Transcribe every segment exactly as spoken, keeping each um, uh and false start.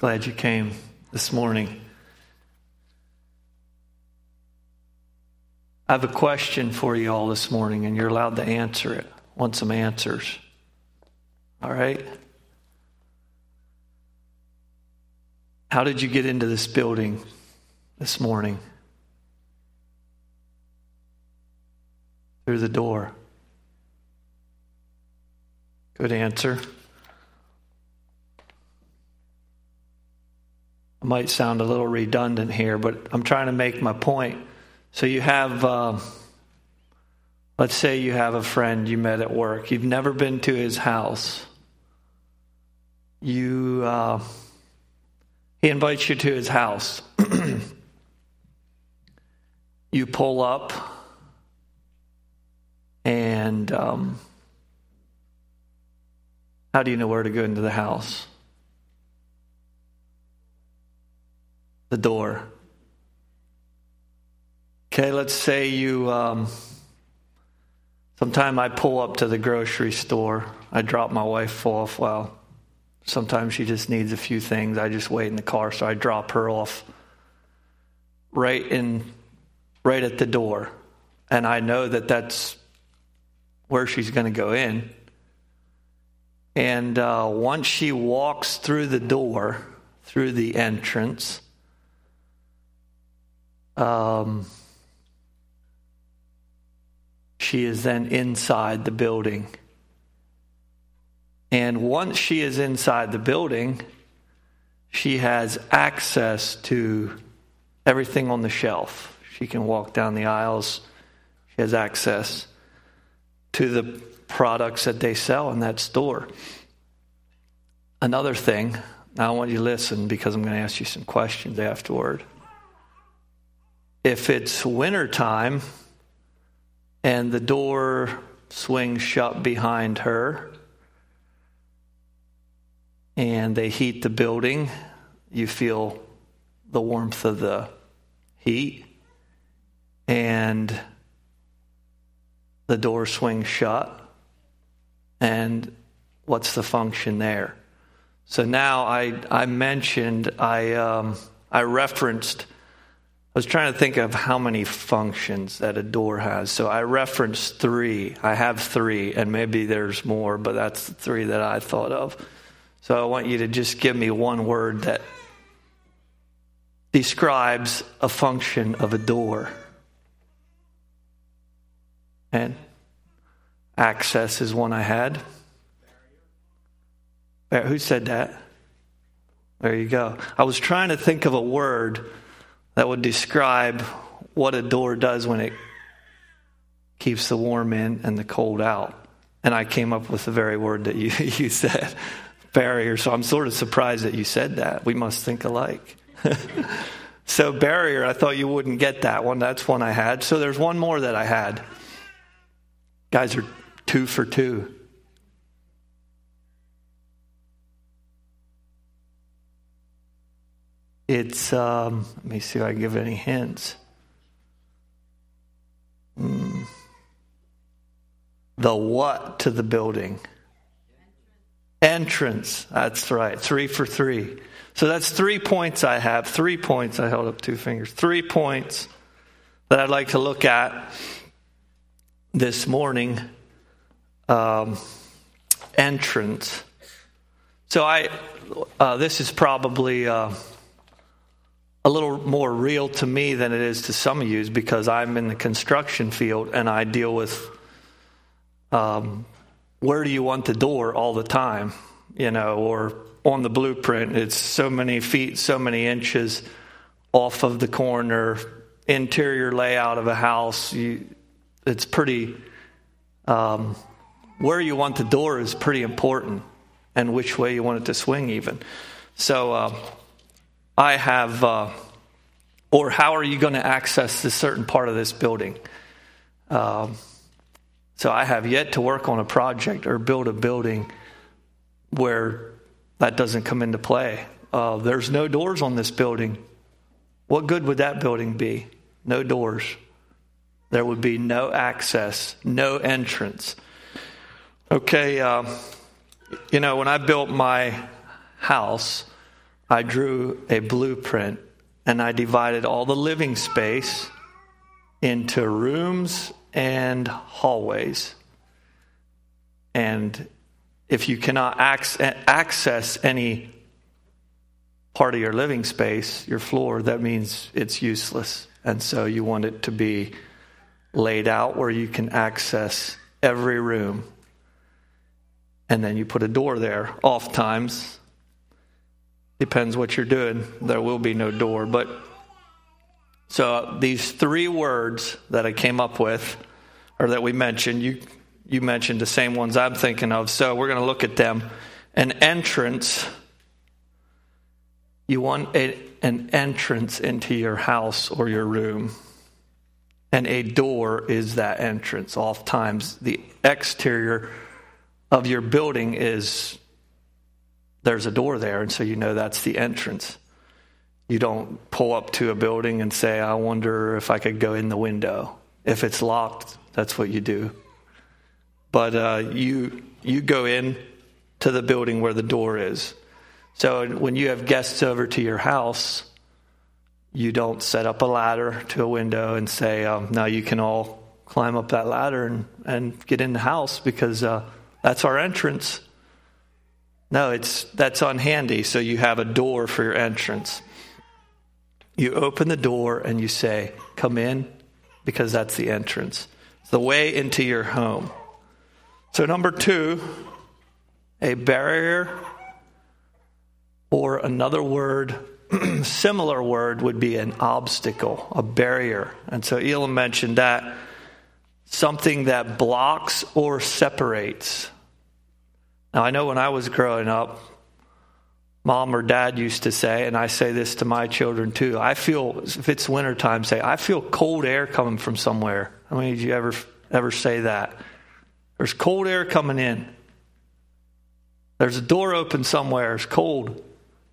Glad you came this morning. I have a question for you all this morning, and you're allowed to answer it. I want some answers. All right? How did you get into this building this morning? Through the door. Good answer. I might sound a little redundant here, but I'm trying to make my point. So you have, uh, let's say you have a friend you met at work. You've never been to his house. You, uh, he invites you to his house. You pull up, and um, how do you know where to go into the house? The door. Okay, let's say you, um, sometime I pull up to the grocery store. I drop my wife off. Well, sometimes she just needs a few things. I just wait in the car, so I drop her off right in, right at the door. And I know that that's where she's going to go in. And uh, once she walks through the door, through the entrance, um, she is then inside the building. And once she is inside the building, she has access to everything on the shelf. She can walk down the aisles. She has access to the products that they sell in that store. Another thing, now I want you to listen because I'm going to ask you some questions afterward. If it's wintertime and the door swings shut behind her and they heat the building, you feel the warmth of the heat, and the door swings shut, and what's the function there? So now I I mentioned, I um, I referenced, I was trying to think of how many functions that a door has. So I referenced three. I have three, and maybe there's more, but that's the three that I thought of. So I want you to just give me one word that describes a function of a door. And access is one I had. Who said that? There you go. I was trying to think of a word that would describe what a door does when it keeps the warm in and the cold out. And I came up with the very word that you, you said, barrier. So I'm sort of surprised that you said that. We must think alike. So barrier, I thought you wouldn't get that one. That's one I had. So there's one more that I had. Guys are two for two. It's, um, let me see if I can give any hints. Mm. The what to the building? Entrance. That's right. Three for three. So that's three points I have. Three points. I held up two fingers. Three points that I'd like to look at this morning. Um, entrance. So I, uh, this is probably uh, a little more real to me than it is to some of you, because I'm in the construction field and I deal with um, where do you want the door all the time, you know, or on the blueprint, it's so many feet, so many inches off of the corner, interior layout of a house. You, it's pretty, um, where you want the door is pretty important, and which way you want it to swing even. So uh, I have, uh, or how are you going to access this certain part of this building? Um, so I have yet to work on a project or build a building where that doesn't come into play. Uh, there's no doors on this building. What good would that building be? No doors. There would be no access, no entrance. Okay, uh, you know, when I built my house, I drew a blueprint, and I divided all the living space into rooms and hallways. And if you cannot access any part of your living space, your floor, that means it's useless. And so you want it to be laid out where you can access every room. And then you put a door there. Oftentimes, depends what you're doing, there will be no door. But so these three words that I came up with, or that we mentioned, you you mentioned the same ones I'm thinking of. So we're going to look at them. An entrance. You want a, an entrance into your house or your room. And a door is that entrance. Oftentimes, the exterior of your building is, there's a door there, and so you know that's the entrance. You don't pull up to a building and say, I wonder if I could go in the window. If it's locked, that's what you do. But uh, you you go in to the building where the door is. So when you have guests over to your house, you don't set up a ladder to a window and say, um, now you can all climb up that ladder and, and get in the house because uh, that's our entrance. No, it's that's unhandy. So you have a door for your entrance. You open the door and you say, come in, because that's the entrance. It's the way into your home. So number two, a barrier, or another word, similar word would be an obstacle, a barrier. And so Elam mentioned that, something that blocks or separates. Now I know when I was growing up, mom or dad used to say, and I say this to my children too, I feel, if it's wintertime, say, I feel cold air coming from somewhere. How many of you ever ever say that? There's cold air coming in. There's a door open somewhere. It's cold.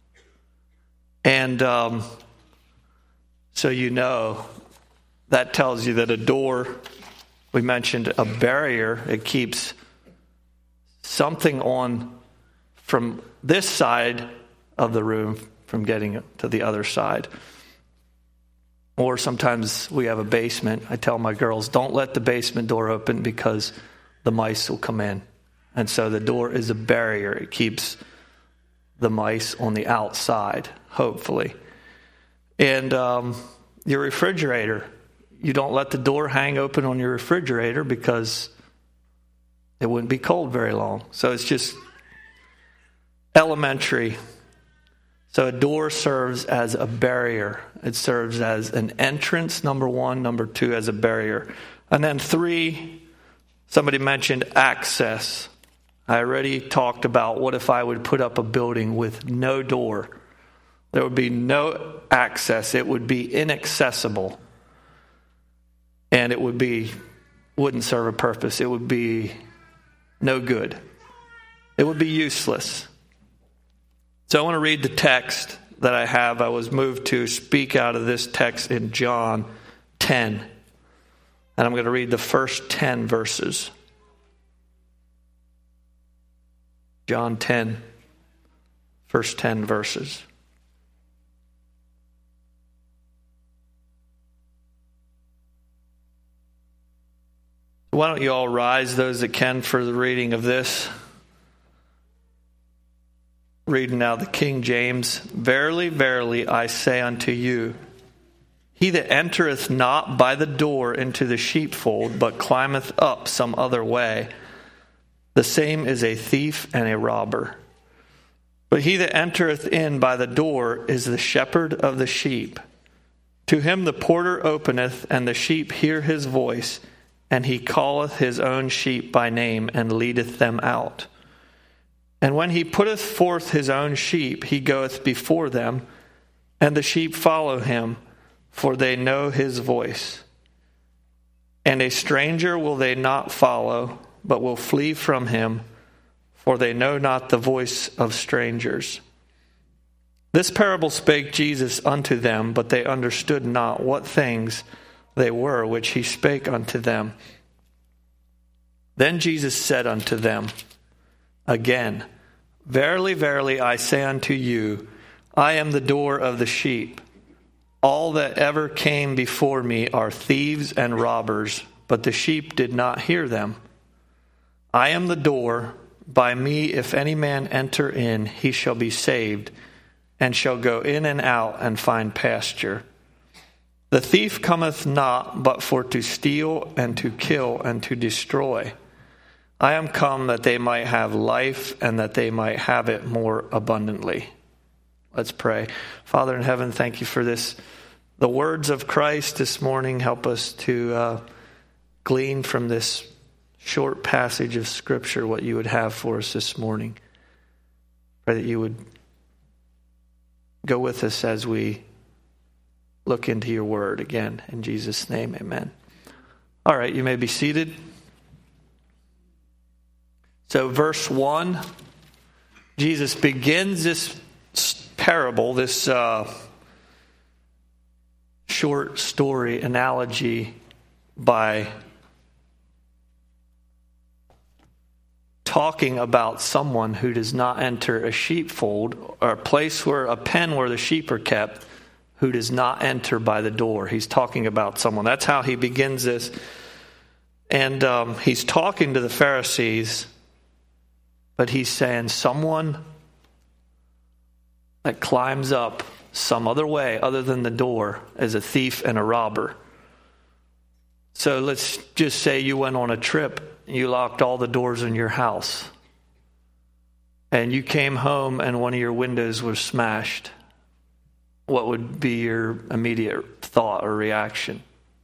And um, so you know, that tells you that a door, we mentioned a barrier, it keeps something on from this side of the room from getting to the other side. Or sometimes we have a basement. I tell my girls, don't let the basement door open because the mice will come in. And so the door is a barrier. It keeps the mice on the outside, hopefully. And um, your refrigerator, you don't let the door hang open on your refrigerator because it wouldn't be cold very long. So it's just elementary. So a door serves as a barrier. It serves as an entrance, number one. Number two, as a barrier. And then three, somebody mentioned access. I already talked about what if I would put up a building with no door. There would be no access. It would be inaccessible. And it would be, wouldn't serve a purpose. It would be no good. It would be useless. So I want to read the text that I have. I was moved to speak out of this text in John ten. And I'm going to read the first ten verses. John ten, first ten verses. Why don't you all rise, those that can, for the reading of this. Reading now the King James. Verily, verily, I say unto you, he that entereth not by the door into the sheepfold, but climbeth up some other way, the same is a thief and a robber. But he that entereth in by the door is the shepherd of the sheep. To him the porter openeth, and the sheep hear his voice, and he calleth his own sheep by name, and leadeth them out. And when he putteth forth his own sheep, he goeth before them, and the sheep follow him, for they know his voice. And a stranger will they not follow, but will flee from him, for they know not the voice of strangers. This parable spake Jesus unto them, but they understood not what things they were which he spake unto them. Then Jesus said unto them again, Verily, verily, I say unto you, I am the door of the sheep. All that ever came before me are thieves and robbers, but the sheep did not hear them. I am the door. By me, if any man enter in, he shall be saved, and shall go in and out and find pasture. The thief cometh not but for to steal and to kill and to destroy. I am come that they might have life and that they might have it more abundantly. Let's pray. Father in heaven, thank you for this, the words of Christ this morning. Help us to uh, glean from this short passage of Scripture what you would have for us this morning. Pray that you would go with us as we look into your word again. In Jesus' name, amen. All right, you may be seated. So verse one, Jesus begins this parable, this uh, short story analogy by talking about someone who does not enter a sheepfold, or a place where a pen where the sheep are kept, who does not enter by the door. He's talking about someone. That's how he begins this. And um, he's talking to the Pharisees, but he's saying someone that climbs up some other way other than the door is a thief and a robber. So let's just say you went on a trip. You locked all the doors in your house. And you came home and one of your windows was smashed. What would be your immediate thought or reaction?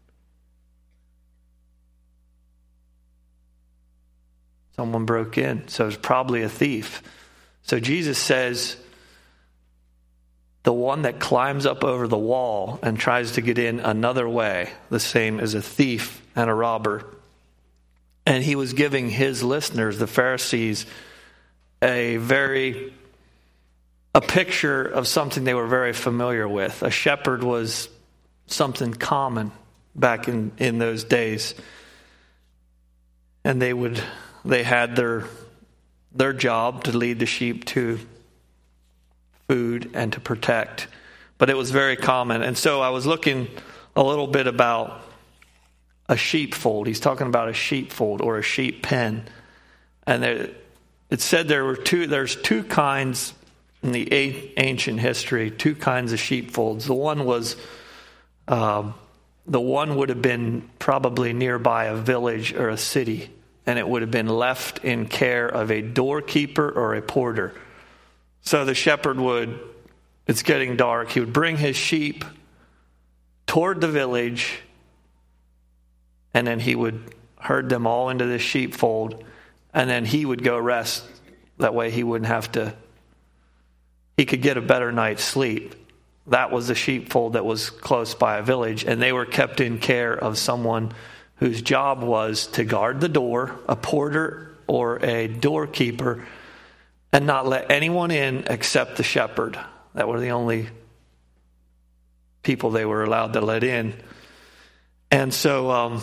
Someone broke in, so it's probably a thief. So Jesus says, the one that climbs up over the wall and tries to get in another way, the same as a thief and a robber. And he was giving his listeners, the Pharisees, a very, a picture of something they were very familiar with. A shepherd was something common back in, in those days. And they would, they had their, their job to lead the sheep to food and to protect. But it was very common. And so I was looking a little bit about a sheepfold. He's talking about a sheepfold or a sheep pen. And there, it said there were two, there's two kinds in the ancient history, two kinds of sheepfolds. The one was, um, the one would have been probably nearby a village or a city, and it would have been left in care of a doorkeeper or a porter. So the shepherd would, it's getting dark, he would bring his sheep toward the village, and then he would herd them all into this sheepfold, and then he would go rest. That way he wouldn't have to, he could get a better night's sleep. That was the sheepfold that was close by a village, and they were kept in care of someone whose job was to guard the door, a porter or a doorkeeper, and not let anyone in except the shepherd. That were the only people they were allowed to let in. And so um,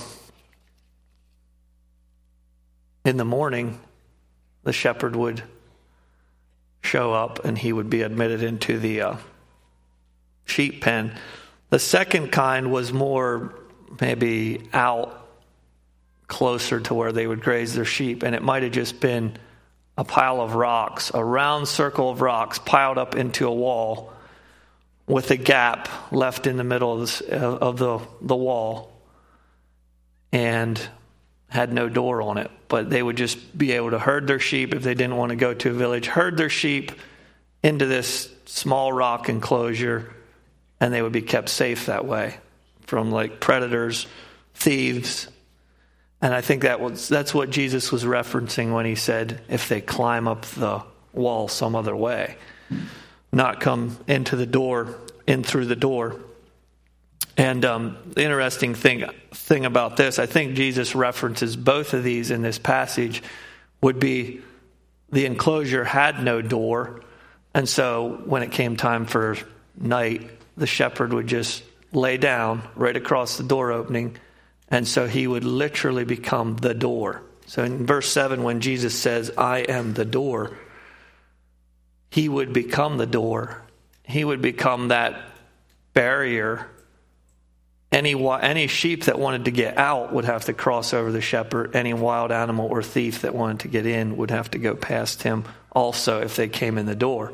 in the morning, the shepherd would show up and he would be admitted into the uh, sheep pen. The second kind was more maybe out closer to where they would graze their sheep, and it might have just been a pile of rocks, a round circle of rocks piled up into a wall with a gap left in the middle of, this, of the, the wall, and had no door on it. But they would just be able to herd their sheep if they didn't want to go to a village, herd their sheep into this small rock enclosure, and they would be kept safe that way from like predators, thieves. And I think that was that's what Jesus was referencing when he said, if they climb up the wall some other way, not come into the door, in through the door. And um, the interesting thing thing about this, I think Jesus references both of these in this passage, would be the enclosure had no door. And so when it came time for night, the shepherd would just lay down right across the door opening. And so he would literally become the door. So in verse seven, when Jesus says, I am the door, he would become the door. he would become that barrier. Any any sheep that wanted to get out would have to cross over the shepherd. Any wild animal or thief that wanted to get in would have to go past him also if they came in the door.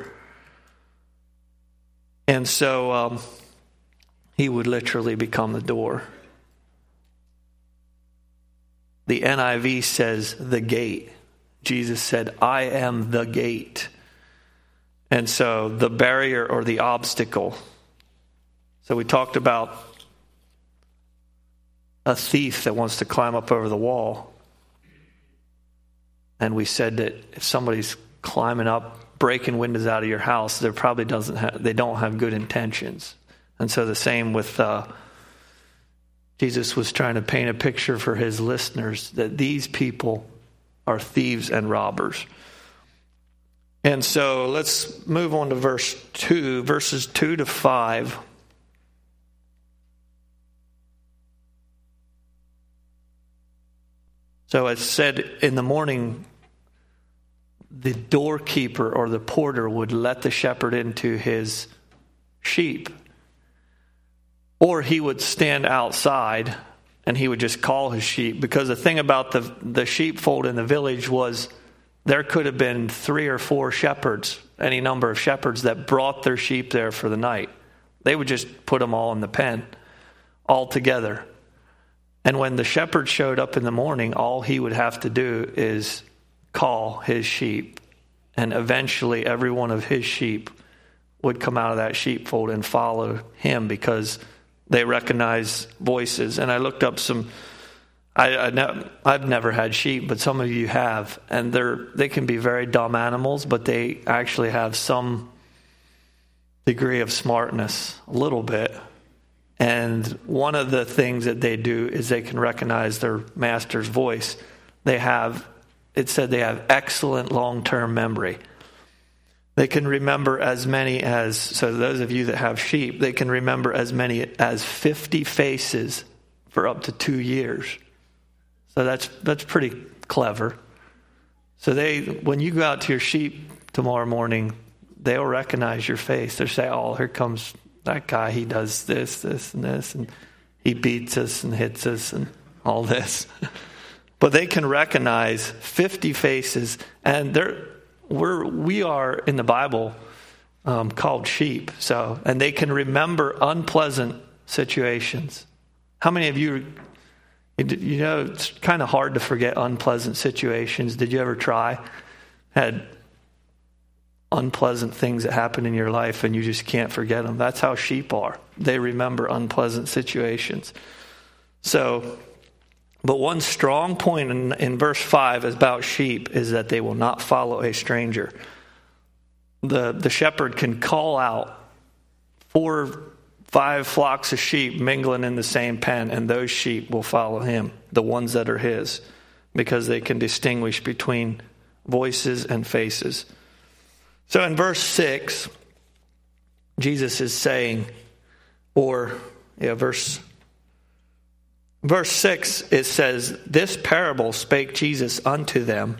And so um, he would literally become the door. The N I V says the gate. Jesus said, I am the gate. And so the barrier or the obstacle. So we talked about a thief that wants to climb up over the wall. And we said that if somebody's climbing up, breaking windows out of your house, they probably doesn't have, they don't have good intentions. And so the same with uh, Jesus was trying to paint a picture for his listeners that these people are thieves and robbers. And so let's move on to verse two, verses two to five. So it said in the morning, the doorkeeper or the porter would let the shepherd into his sheep. Or he would stand outside and he would just call his sheep. Because the thing about the, the sheepfold in the village was there could have been three or four shepherds, any number of shepherds that brought their sheep there for the night. They would just put them all in the pen, all together. And when the shepherd showed up in the morning, all he would have to do is call his sheep. And eventually every one of his sheep would come out of that sheepfold and follow him because they recognize voices. And I looked up some, I, I ne- I've never had sheep, but some of you have. And they're they can be very dumb animals, but they actually have some degree of smartness, a little bit. And one of the things that they do is they can recognize their master's voice. They have, it said they have excellent long-term memory. They can remember as many as, so those of you that have sheep, they can remember as many as fifty faces for up to two years. So that's that's pretty clever. So they, when you go out to your sheep tomorrow morning, they'll recognize your face. They'll say, oh, here comes that guy, he does this, this, and this, and he beats us and hits us and all this. But they can recognize fifty faces, and they're we're we are in the Bible um, called sheep. So, and they can remember unpleasant situations. How many of you, you know, it's kind of hard to forget unpleasant situations. Did you ever try? Had unpleasant things that happen in your life and you just can't forget them. That's how sheep are. They remember unpleasant situations. So, but one strong point in, in verse five about sheep is that they will not follow a stranger. The, the shepherd can call out four, five flocks of sheep mingling in the same pen, and those sheep will follow him, the ones that are his, because they can distinguish between voices and faces. So in verse six, Jesus is saying, or, yeah, verse, verse six, it says, this parable spake Jesus unto them,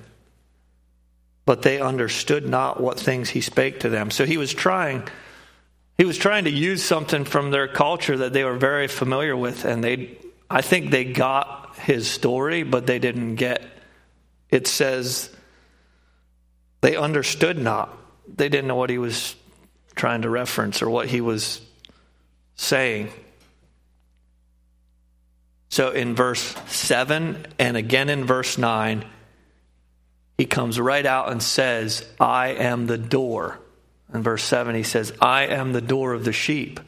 but they understood not what things he spake to them. So he was trying, he was trying to use something from their culture that they were very familiar with, and they, I think they got his story, but they didn't get, it says, they understood not. They didn't know what he was trying to reference or what he was saying. So in verse seven and again in verse nine, he comes right out and says, I am the door. In verse seven, he says, I am the door of the sheep.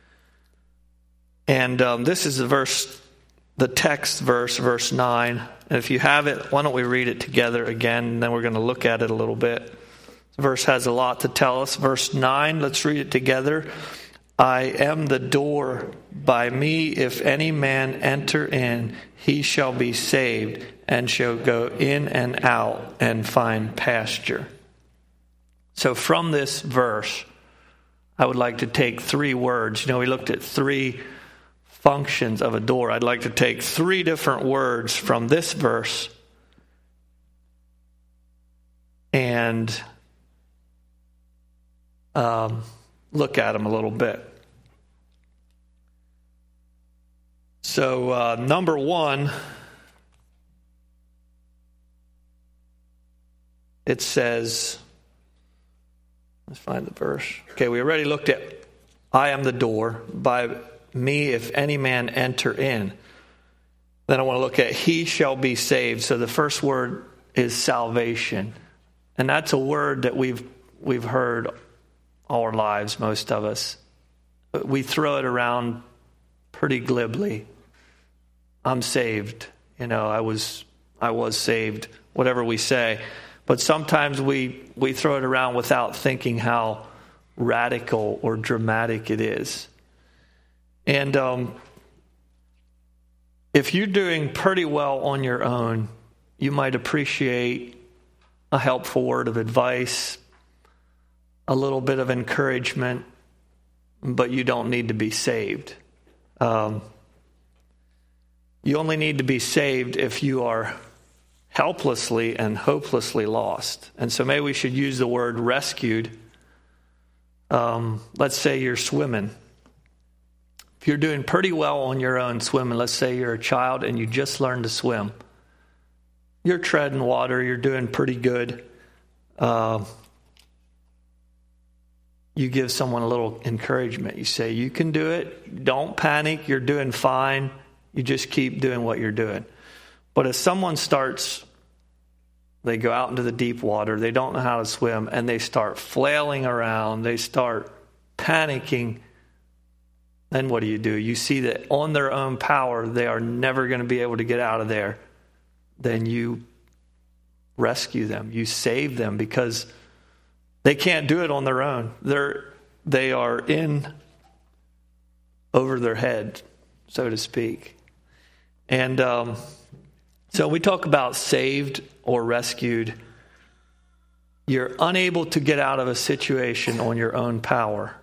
And um, this is the verse, the text verse, verse nine. And if you have it, why don't we read it together again, and then we're going to look at it a little bit. The verse has a lot to tell us. Verse nine, let's read it together. I am the door. By me, if any man enter in, he shall be saved, and shall go in and out and find pasture. So from this verse, I would like to take three words. You know, we looked at three functions of a door. I'd like to take three different words from this verse and Um, look at them a little bit. So, uh, number one, it says, let's find the verse. Okay, we already looked at, I am the door. By me, if any man enter in. Then I want to look at, he shall be saved. So the first word is salvation. And that's a word that we've we've heard all our lives, most of us. We throw it around pretty glibly. I'm saved. You know, I was I was saved, whatever we say. But sometimes we, we throw it around without thinking how radical or dramatic it is. And um, if you're doing pretty well on your own, you might appreciate a helpful word of advice, a little bit of encouragement, but you don't need to be saved. Um, you only need to be saved if you are helplessly and hopelessly lost. And so maybe we should use the word rescued. Um, let's say you're swimming. If you're doing pretty well on your own swimming, let's say you're a child and you just learned to swim. You're treading water, you're doing pretty good. Uh, you give someone a little encouragement. You say, you can do it. Don't panic. You're doing fine. You just keep doing what you're doing. But if someone starts, they go out into the deep water, they don't know how to swim, and they start flailing around, they start panicking, then what do you do? You see that on their own power, they are never going to be able to get out of there. Then you rescue them. You save them because they can't do it on their own. They're, they are in over their head, so to speak. And um, so we talk about saved or rescued. You're unable to get out of a situation on your own power.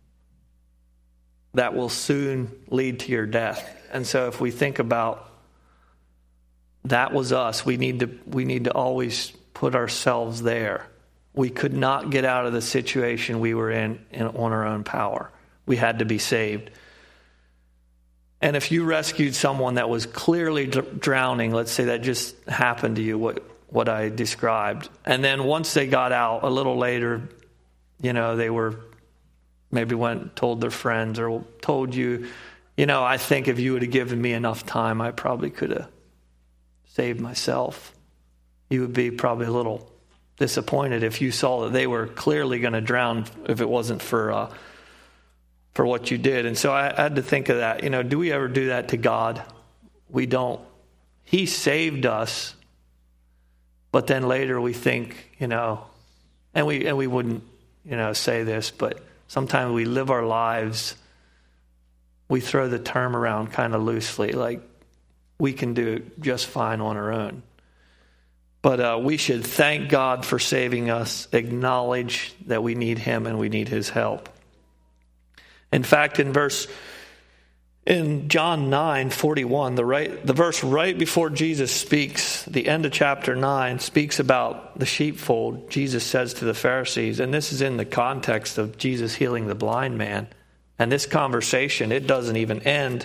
That will soon lead to your death. And so if we think about that was us, we need to we need to always put ourselves there. We could not get out of the situation we were in, in on our own power. We had to be saved. And if you rescued someone that was clearly dr- drowning, let's say that just happened to you, what what I described, and then once they got out a little later, you know, they were maybe went and told their friends or told you, you know, I think if you would have given me enough time, I probably could have saved myself. You would be probably a little disappointed if you saw that they were clearly going to drown if it wasn't for uh, for what you did. And so I had to think of that. You know, do we ever do that to God? We don't. He saved us, but then later we think, you know, and we and we wouldn't, you know, say this, but sometimes we live our lives, we throw the term around kind of loosely, like we can do it just fine on our own. But uh, we should thank God for saving us, acknowledge that we need Him and we need His help. In fact, in verse in John nine forty-one, the right the verse right before Jesus speaks, the end of chapter nine speaks about the sheepfold. Jesus says to the Pharisees, and this is in the context of Jesus healing the blind man. And this conversation, it doesn't even end.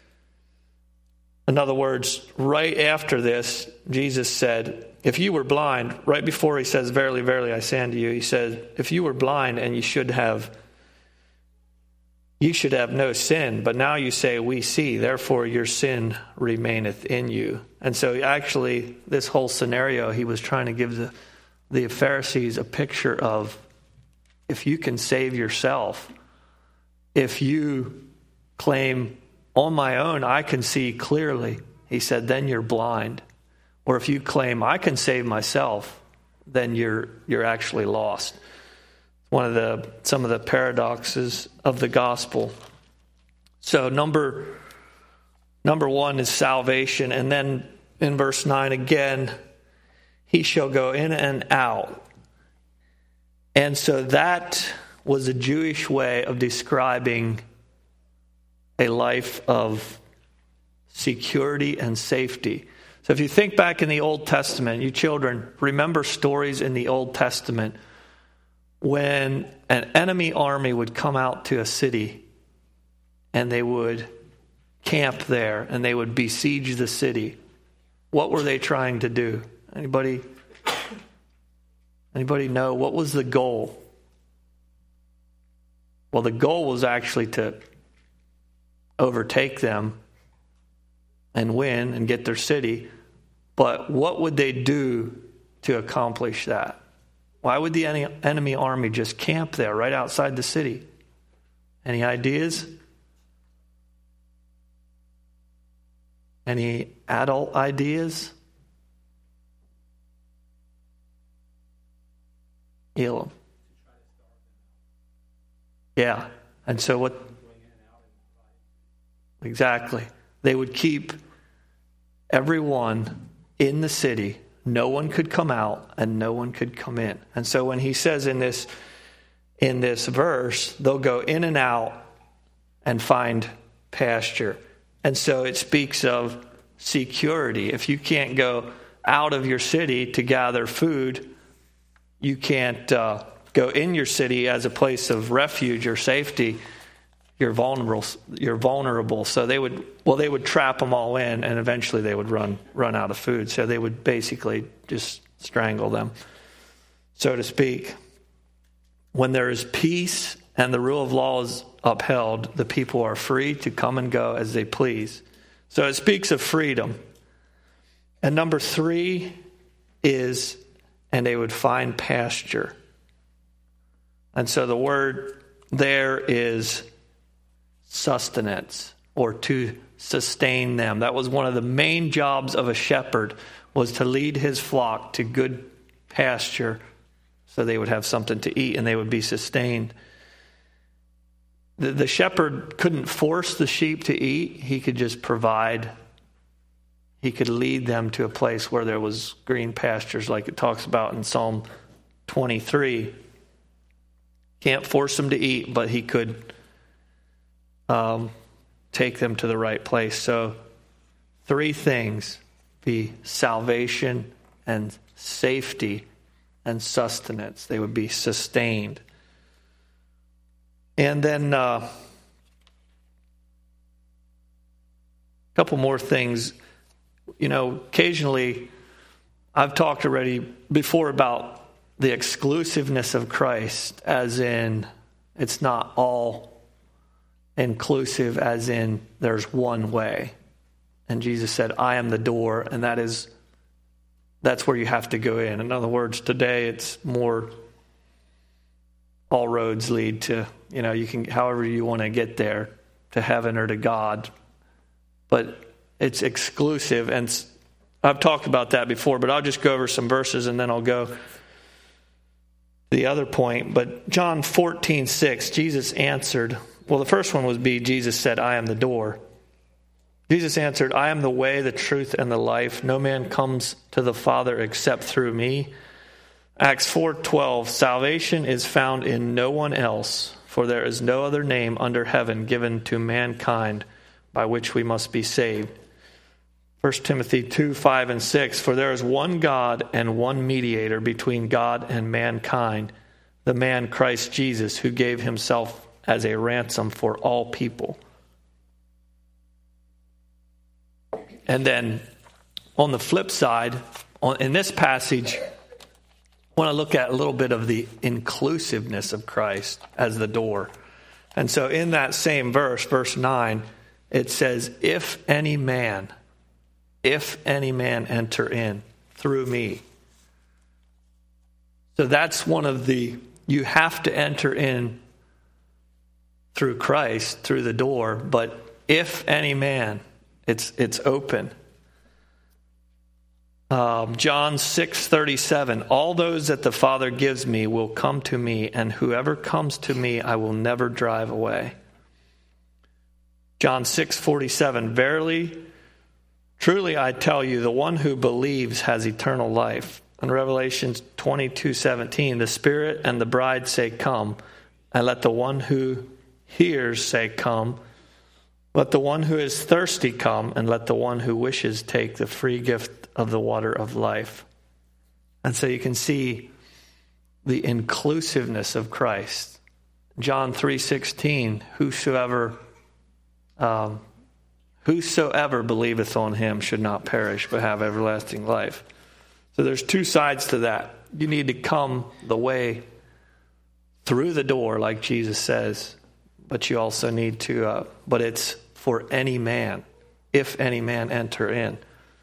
In other words, right after this, Jesus said, if you were blind, right before He says, verily, verily, I say unto you, He said, if you were blind and you should have You should have no sin, but now you say, we see, therefore your sin remaineth in you. And so actually, this whole scenario, He was trying to give the, the Pharisees a picture of, if you can save yourself, if you claim, on my own, I can see clearly, He said, then you're blind. Or if you claim, I can save myself, then you're you're actually lost. One of the some of the paradoxes of the gospel. So number number one is salvation, and then in verse nine again, He shall go in and out. And so that was a Jewish way of describing a life of security and safety. So if you think back in the Old Testament, you children, remember stories in the Old Testament when an enemy army would come out to a city and they would camp there and they would besiege the city, what were they trying to do? Anybody, anybody know what was the goal? Well, the goal was actually to overtake them and win and get their city. But what would they do to accomplish that? Why would the enemy army just camp there right outside the city? Any ideas? Any adult ideas? Elam. Yeah. And so what? Exactly. They would keep everyone in the city. No one could come out and no one could come in. And so when he says in this in this verse, they'll go in and out and find pasture. And so it speaks of security. If you can't go out of your city to gather food, you can't uh, go in your city as a place of refuge or safety. You're vulnerable. You're vulnerable. So they would, well, they would trap them all in, and eventually they would run run out of food. So they would basically just strangle them, so to speak. When there is peace and the rule of law is upheld, the people are free to come and go as they please. So it speaks of freedom. And number three is, and they would find pasture. And so the word there is sustenance, or to sustain them. That was one of the main jobs of a shepherd, was to lead his flock to good pasture so they would have something to eat and they would be sustained. The, the shepherd couldn't force the sheep to eat. He could just provide. He could lead them to a place where there was green pastures, like it talks about in Psalm twenty-three. Can't force them to eat, but he could Um, take them to the right place. So three things: be salvation and safety and sustenance. They would be sustained. And then uh, a couple more things. You know, occasionally I've talked already before about the exclusiveness of Christ, as in it's not all inclusive, as in there's one way. And Jesus said, I am the door, and that is that's where you have to go in. In other words, today it's more all roads lead to, you know, you can however you want to get there, to heaven or to God. But it's exclusive, and I've talked about that before, but I'll just go over some verses and then I'll go to the other point. But John fourteen six, Jesus answered. Well, the first one would be, Jesus said, I am the door. Jesus answered, I am the way, the truth, and the life. No man comes to the Father except through me. Acts four twelve, salvation is found in no one else, for there is no other name under heaven given to mankind by which we must be saved. First Timothy two five and six, for there is one God and one mediator between God and mankind, the man Christ Jesus, who gave himself as a ransom for all people. And then on the flip side, on, in this passage, I want to look at a little bit of the inclusiveness of Christ as the door. And so in that same verse, verse nine, it says, if any man, if any man enter in through me. So that's one of the, you have to enter in through Christ, through the door, but if any man, it's it's open. Um, John six thirty-seven, all those that the Father gives me will come to me, and whoever comes to me I will never drive away. John six forty-seven, verily, truly I tell you, the one who believes has eternal life. In Revelation twenty-two seventeen, the Spirit and the bride say, come, and let the one who hears say, come. Let the one who is thirsty come, and let the one who wishes take the free gift of the water of life. And so you can see the inclusiveness of Christ. John three sixteen, whosoever um, whosoever believeth on him should not perish but have everlasting life. So there's two sides to that. You need to come the way through the door, like Jesus says, but you also need to, uh, but it's for any man, if any man enter in.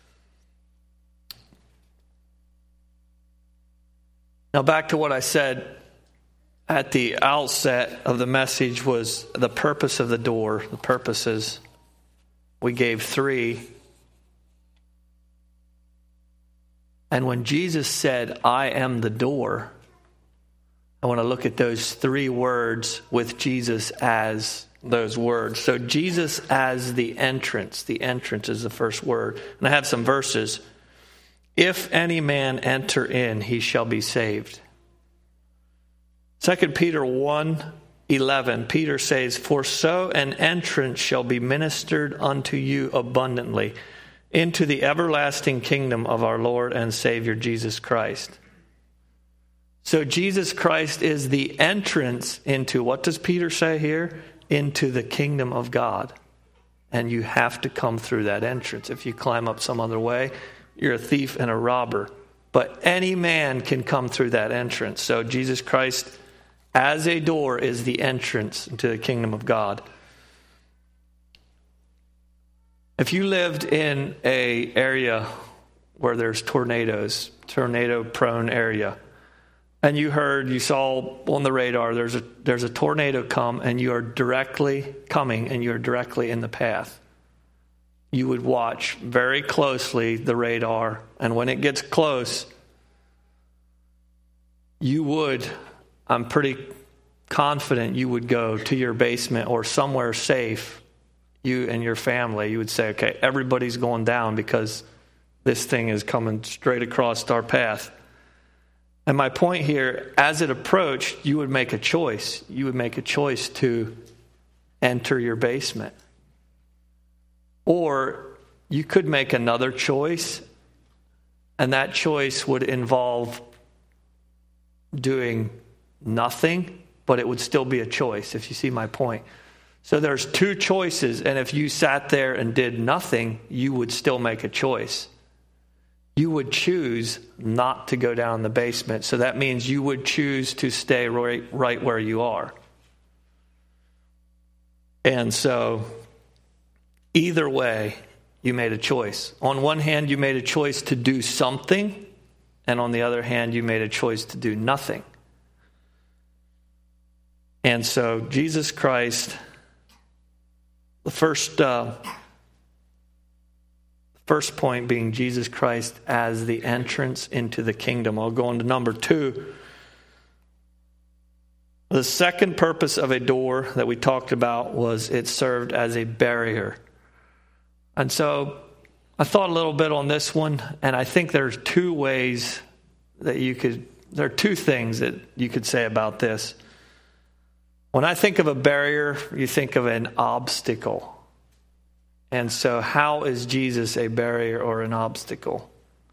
Now back to what I said at the outset of the message was the purpose of the door, the purposes. We gave three. And when Jesus said, I am the door, I want to look at those three words with Jesus as those words. So Jesus as the entrance. The entrance is the first word. And I have some verses. If any man enter in, he shall be saved. Second Peter one eleven, Peter says, for so an entrance shall be ministered unto you abundantly into the everlasting kingdom of our Lord and Savior Jesus Christ. So Jesus Christ is the entrance into, what does Peter say here? Into the kingdom of God. And you have to come through that entrance. If you climb up some other way, you're a thief and a robber. But any man can come through that entrance. So Jesus Christ as a door is the entrance into the kingdom of God. If you lived in a area where there's tornadoes, tornado-prone area, and you heard, you saw on the radar, there's a there's a tornado come, and you are directly coming, and you're directly in the path, you would watch very closely the radar, and when it gets close, you would, I'm pretty confident you would go to your basement or somewhere safe. You and your family, you would say, okay, everybody's going down because this thing is coming straight across our path. And my point here, as it approached, you would make a choice. You would make a choice to enter your basement. Or you could make another choice, and that choice would involve doing nothing, but it would still be a choice, if you see my point. So there's two choices, and if you sat there and did nothing, you would still make a choice. You would choose not to go down the basement, so that means you would choose to stay right, right where you are. And so either way, you made a choice. On one hand, you made a choice to do something, and on the other hand, you made a choice to do nothing. And so Jesus Christ, the first uh, first point being Jesus Christ as the entrance into the kingdom. I'll go on to number two. The second purpose of a door that we talked about was it served as a barrier. And so I thought a little bit on this one, and I think there's two ways that you could, there are two things that you could say about this. When I think of a barrier, you think of an obstacle. And so how is Jesus a barrier or an obstacle?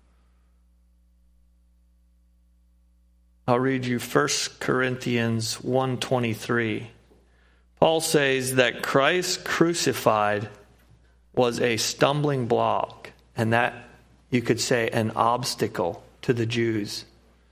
I'll read you First Corinthians one twenty-three. Paul says that Christ crucified was a stumbling block, and that, you could say, an obstacle to the Jews.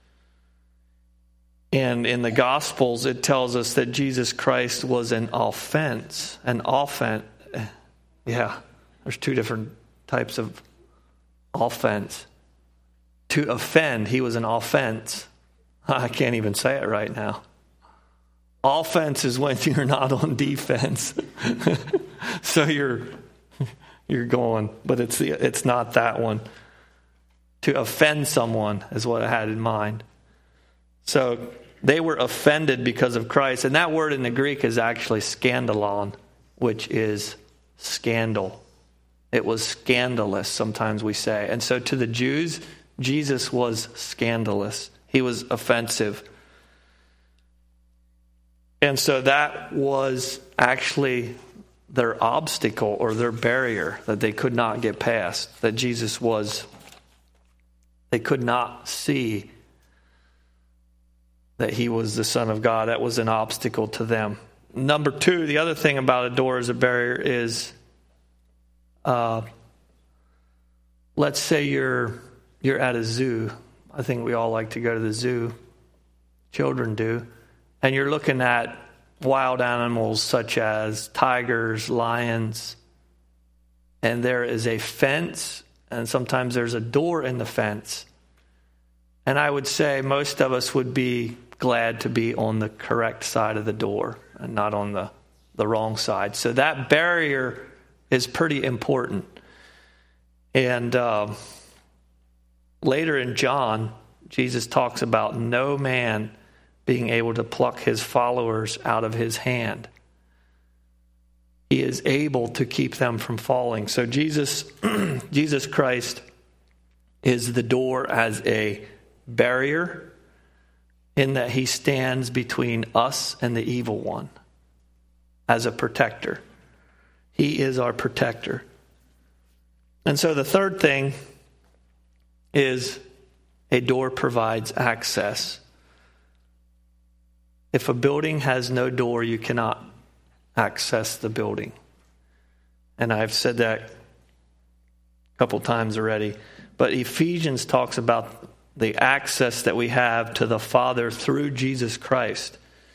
And in the Gospels, it tells us that Jesus Christ was an offense. An offense. Yeah, there's two different types of offense. To offend, he was an offense. I can't even say it right now. Offense is when you're not on defense. So you're you're going, but it's the, it's not that one. To offend someone is what I had in mind. So they were offended because of Christ. And that word in the Greek is actually scandalon, which is scandal. It was scandalous, sometimes we say. And so to the Jews, Jesus was scandalous. He was offensive. And so that was actually their obstacle or their barrier that they could not get past. That Jesus was, they could not see that he was the Son of God. That was an obstacle to them. Number two, the other thing about a door as a barrier is, uh, let's say you're you're at a zoo. I think we all like to go to the zoo. Children do. And you're looking at wild animals such as tigers, lions, and there is a fence, and sometimes there's a door in the fence. And I would say most of us would be glad to be on the correct side of the door and not on the, the wrong side. So that barrier is pretty important. And uh, later in John, Jesus talks about no man being able to pluck his followers out of his hand. He is able to keep them from falling. So Jesus, Jesus Christ is the door as a barrier, in that he stands between us and the evil one as a protector. He is our protector. And so the third thing is a door provides access. If a building has no door, you cannot access the building. And I've said that a couple times already. But Ephesians talks about the access that we have to the Father through Jesus Christ.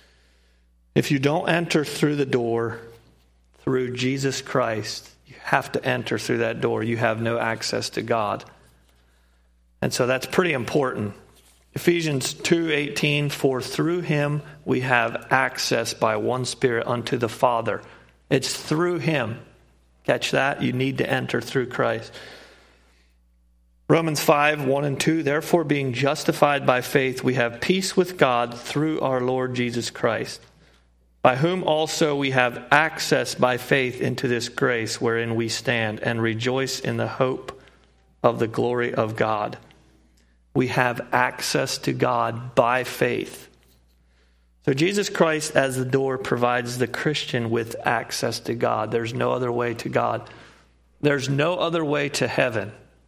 If you don't enter through the door through Jesus Christ, you have to enter through that door. You have no access to God. And so that's pretty important. Ephesians two eighteen, for through him we have access by one Spirit unto the Father. It's through him. Catch that? You need to enter through Christ. Romans five, one and two, therefore being justified by faith, we have peace with God through our Lord Jesus Christ, by whom also we have access by faith into this grace wherein we stand and rejoice in the hope of the glory of God. We have access to God by faith. So Jesus Christ as the door provides the Christian with access to God. There's no other way to God. There's no other way to heaven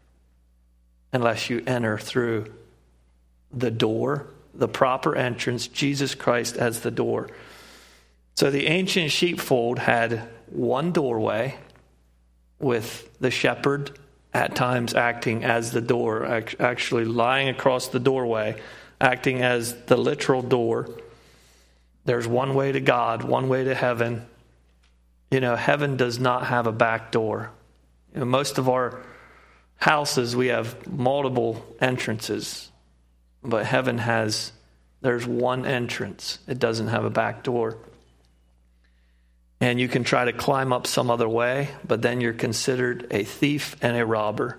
unless you enter through the door, the proper entrance, Jesus Christ as the door. So the ancient sheepfold had one doorway with the shepherd at times acting as the door, actually lying across the doorway, acting as the literal door. There's one way to God, one way to heaven. You know, heaven does not have a back door. You know, most of our houses, we have multiple entrances, but heaven has, there's one entrance. It doesn't have a back door. And you can try to climb up some other way, but then you're considered a thief and a robber.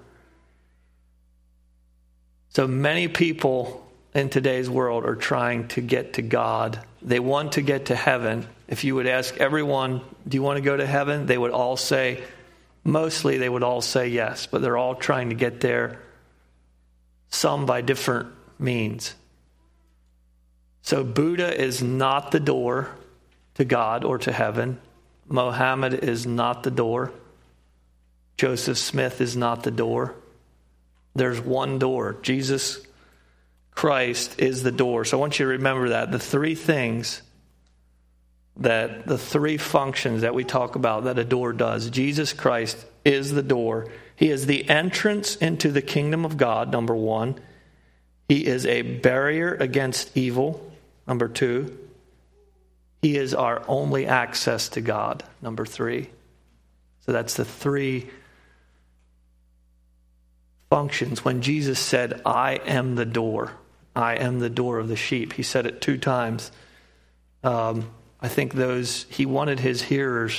So many people in today's world are trying to get to God. They want to get to heaven. If you would ask everyone, do you want to go to heaven? They would all say, mostly they would all say yes, but they're all trying to get there, some by different means. So Buddha is not the door to God or to heaven. Mohammed is not the door. Joseph Smith is not the door. There's one door. Jesus Christ is the door. So I want you to remember that. The three things that, the three functions that we talk about that a door does. Jesus Christ is the door. He is the entrance into the kingdom of God, number one. He is a barrier against evil, number two. He is our only access to God, number three. So that's the three functions. When Jesus said, I am the door, I am the door of the sheep, he said it two times. Um, I think those, he wanted his hearers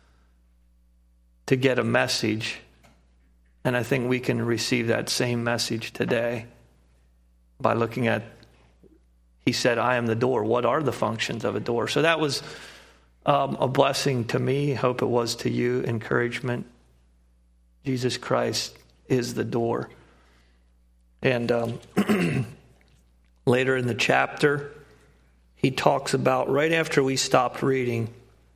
to get a message, and I think we can receive that same message today by looking at, he said, I am the door. What are the functions of a door? So that was um, a blessing to me. Hope it was to you. Encouragement. Jesus Christ is the door. And um, later in the chapter, he talks about, right after we stopped reading,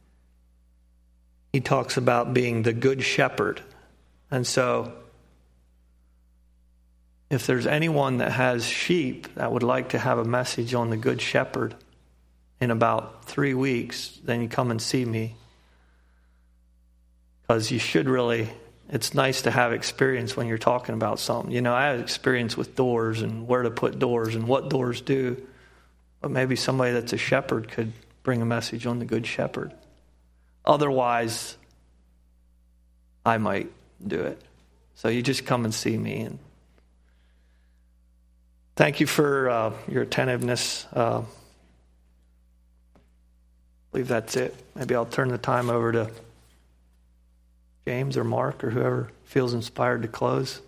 he talks about being the good shepherd. And so if there's anyone that has sheep that would like to have a message on the Good Shepherd in about three weeks, then you come and see me. Because you should really, it's nice to have experience when you're talking about something. You know, I have experience with doors and where to put doors and what doors do. But maybe somebody that's a shepherd could bring a message on the Good Shepherd. Otherwise, I might do it. So you just come and see me. And thank you for uh, your attentiveness. Uh, I believe that's it. Maybe I'll turn the time over to James or Mark or whoever feels inspired to close.